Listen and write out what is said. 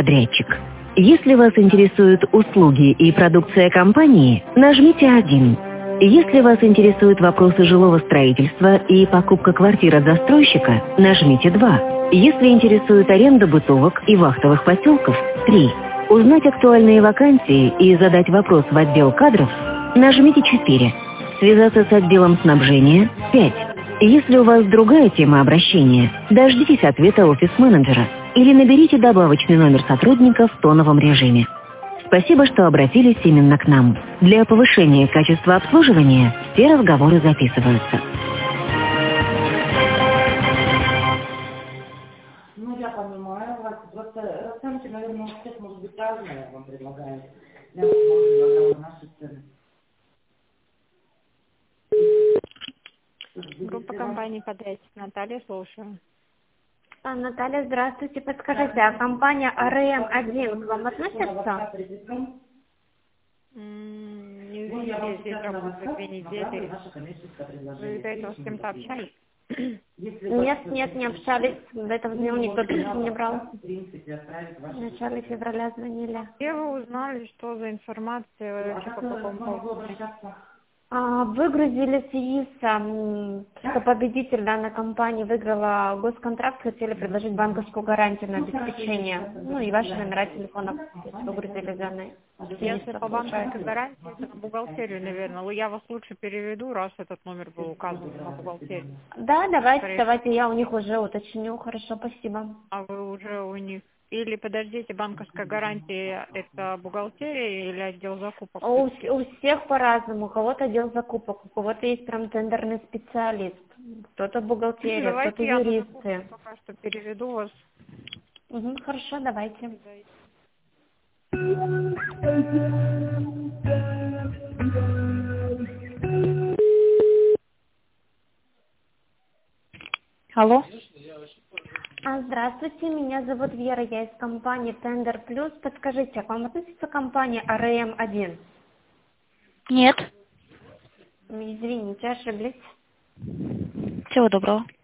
подрядчик. Если вас интересуют услуги и продукция компании, нажмите 1. Если вас интересуют вопросы жилого строительства и покупка квартир от застройщика, нажмите 2. Если интересует аренда бытовок и вахтовых поселков, 3. Узнать актуальные вакансии и задать вопрос в отдел кадров, нажмите 4. Связаться с отделом снабжения, 5. Если у вас другая тема обращения, дождитесь ответа офис-менеджера или наберите добавочный номер сотрудника в тоновом режиме. Спасибо, что обратились именно к нам. Для повышения качества обслуживания все разговоры записываются. Ну, я понимаю вас. Просто расценки, наверное, у всех может быть разные, вам предлагают. Я вам предлагала наши цены. Группа компании «Подрядчик». Наталья, слушаю. Наталья, здравствуйте. Подскажите, а компания РМ-1 к вам относится? Не увидели, здесь работает 2 недели. Вы до этого с кем-то общались? Нет, не общались. До этого звонил, никто трубку не брал. В начале февраля звонили. Где вы узнали, что за информация, вообще по какому поводу? Выгрузили в связи с, что победитель данной компании выиграла госконтракт, хотели предложить банковскую гарантию на обеспечение. Ну и ваши номера телефонов выгрузили данные. Если по банковской гарантии, это на бухгалтерию, наверное. Но я вас лучше переведу, раз этот номер был указан на бухгалтерию. Да, давайте, я у них уже уточню. Хорошо, спасибо. А вы уже у них... Или, подождите, банковская гарантия – это бухгалтерия или отдел закупок? У всех по-разному. У кого-то отдел закупок, у кого-то есть прям тендерный специалист, кто-то бухгалтерия, кто-то юристы. Давайте я пока что переведу вас. Хорошо, давайте. Алло. Здравствуйте, меня зовут Вера, я из компании Tender Plus. Подскажите, к вам относится компания РМ-1? Нет. Извините, ошиблись. Всего доброго.